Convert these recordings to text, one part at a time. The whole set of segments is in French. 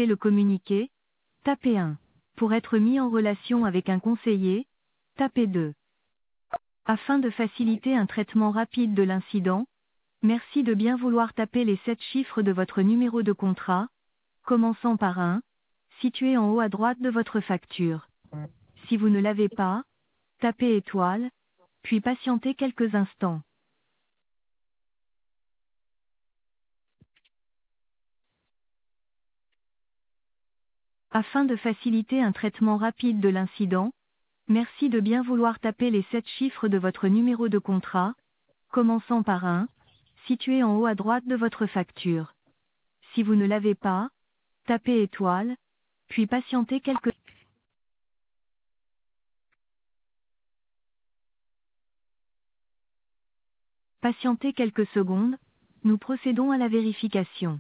souhaitez le communiquer, tapez 1. Pour être mis en relation avec un conseiller, tapez 2. Afin de faciliter un traitement rapide de l'incident, merci de bien vouloir taper les 7 chiffres de votre numéro de contrat, commençant par 1, situé en haut à droite de votre facture. Si vous ne l'avez pas, tapez étoile, puis patientez quelques instants. Afin de faciliter un traitement rapide de l'incident, merci de bien vouloir taper les 7 chiffres de votre numéro de contrat, commençant par 1, situé en haut à droite de votre facture. Si vous ne l'avez pas, tapez étoile, puis patientez quelques secondes, nous procédons à la vérification.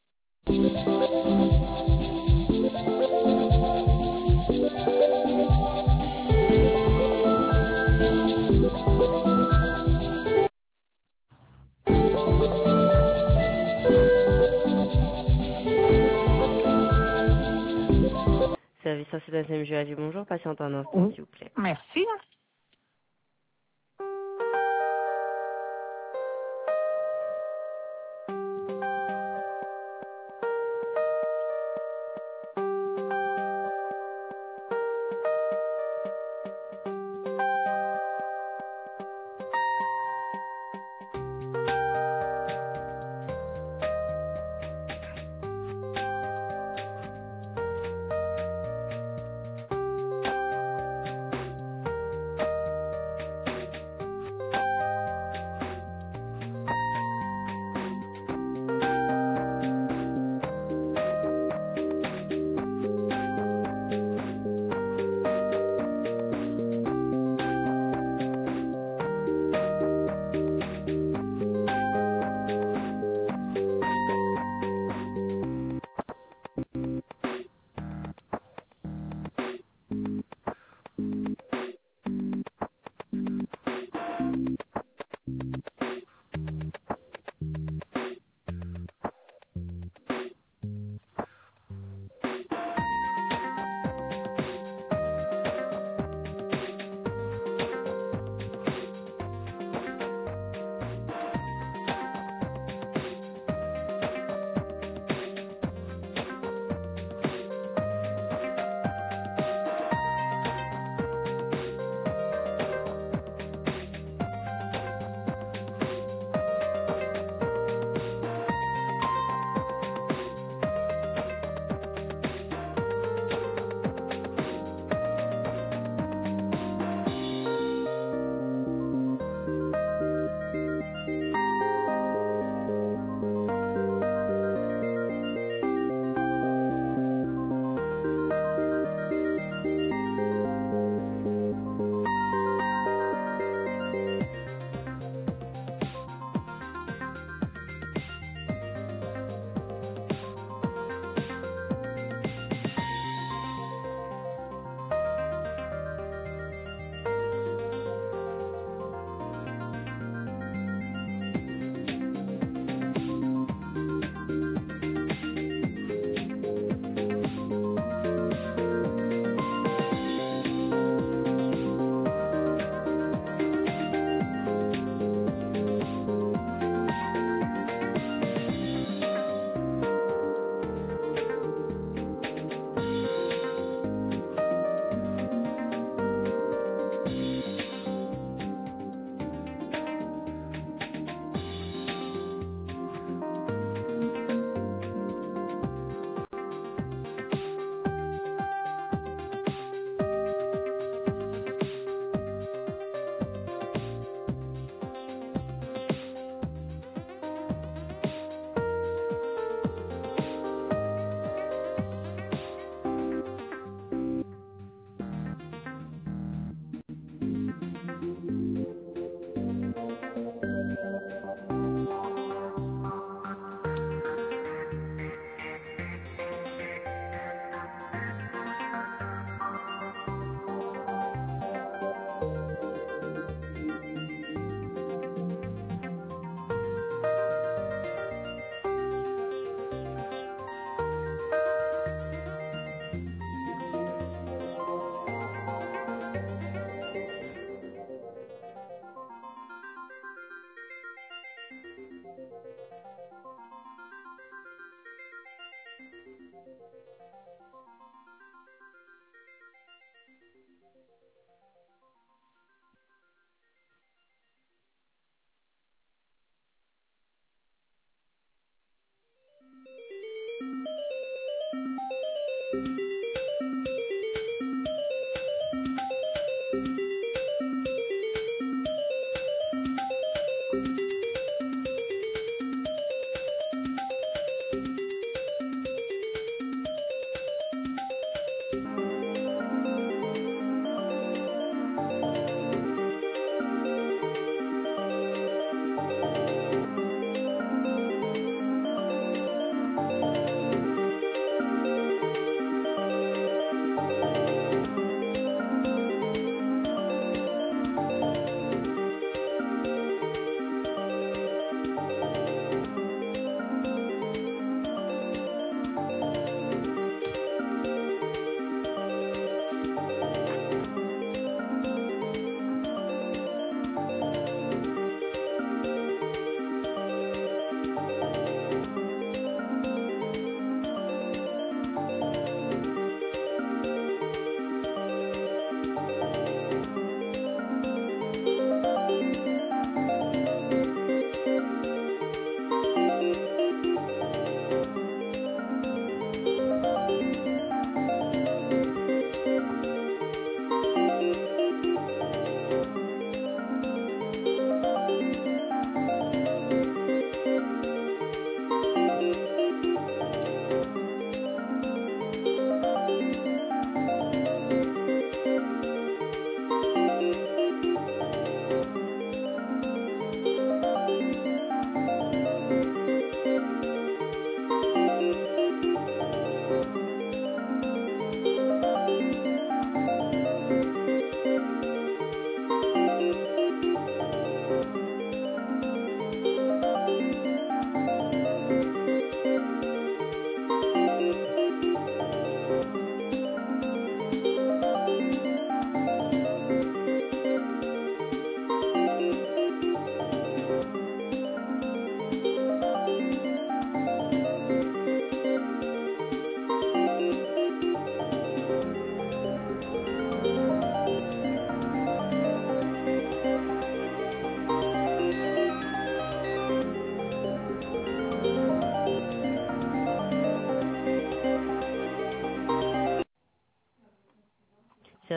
Service social SMG a dit bonjour, patiente un instant, Oui. s'il vous plaît. Merci.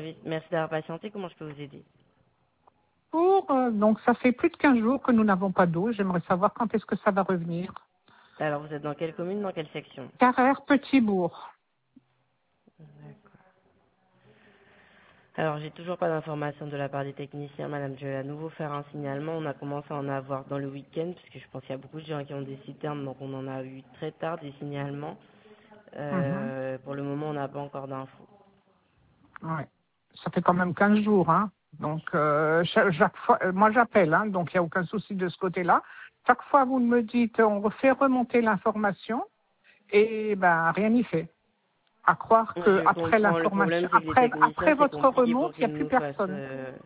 service. Merci d'avoir patienté. Comment je peux vous aider? Donc, ça fait plus de 15 jours que nous n'avons pas d'eau. J'aimerais savoir quand est-ce que ça va revenir. Alors, vous êtes dans quelle commune, dans quelle section? Carrère, Petit-Bourg. D'accord. Alors, j'ai toujours pas d'informations de la part des techniciens, madame. Je vais à nouveau faire un signalement. On a commencé à en avoir dans le week-end, parce que je pense qu'il y a beaucoup de gens qui ont des citernes, donc on en a eu très tard des signalements. Mhm. Pour le moment, on n'a pas encore d'infos. Ouais. Ça fait quand même 15 jours, hein. Donc, chaque fois, moi j'appelle, hein, donc il n'y a aucun souci de ce côté-là. Chaque fois, vous me dites, on refait remonter l'information, et ben rien n'y fait. À croire que Je après comprends. Le l'information, problème, c'est que les techniciens, après c'est votre compliqué remonte, pour il n'y a qu'ils plus nous fassent. personne.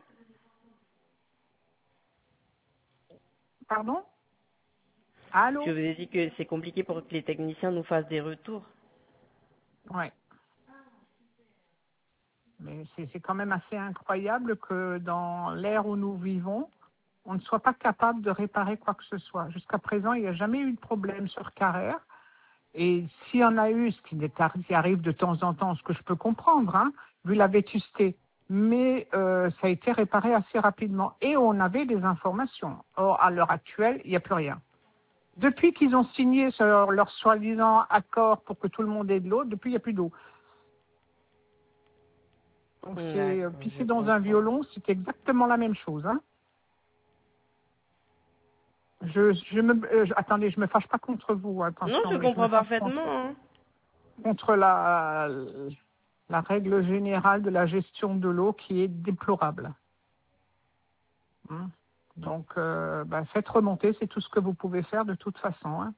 Pardon? Je Allô? vous ai dit que c'est compliqué pour que les techniciens nous fassent des retours. Ouais. Mais c'est quand même assez incroyable que dans l'ère où nous vivons, on ne soit pas capable de réparer quoi que ce soit. Jusqu'à présent, il n'y a jamais eu de problème sur Carrère. Et s'il y en a eu, ce qui arrive de temps en temps, ce que je peux comprendre, hein, vu la vétusté, mais ça a été réparé assez rapidement. Et on avait des informations. Or, à l'heure actuelle, il n'y a plus rien. Depuis qu'ils ont signé leur soi-disant accord pour que tout le monde ait de l'eau, depuis, il n'y a plus d'eau. Donc, c'est D'accord, je pisser dans un comprends. violon, c'est exactement la même chose. Hein. Attendez, je me fâche pas contre vous, Non, attention, je mais je me comprends fâche parfaitement, hein. contre la règle générale de la gestion de l'eau qui est déplorable. Hein. Donc, faites remonter, c'est tout ce que vous pouvez faire de toute façon. Hein.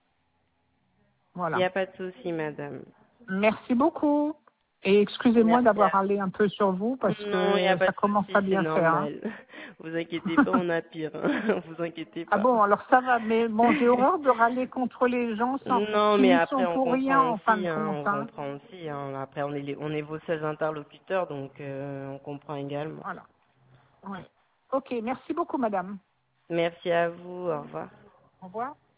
Il n'y Voilà. a pas de souci, madame. Merci beaucoup. Et excusez-moi Merci d'avoir à allé un peu sur vous parce vous. Non, il n'y a que pas ça de commence à souci, c'est bien faire. Hein. normal. Vous inquiétez pas, on a pire. Hein. Vous inquiétez Ah pas. bon, alors ça va, mais bon, j'ai horreur de râler contre les gens Non, qui mais n'y après, sont on pour rien comprend en fin de aussi, hein. compte. On Hein. comprend aussi, hein. Après, on est vos seuls interlocuteurs, donc on comprend également. Voilà. Oui. Ok, merci beaucoup, madame. Merci à vous. Au revoir. Au revoir.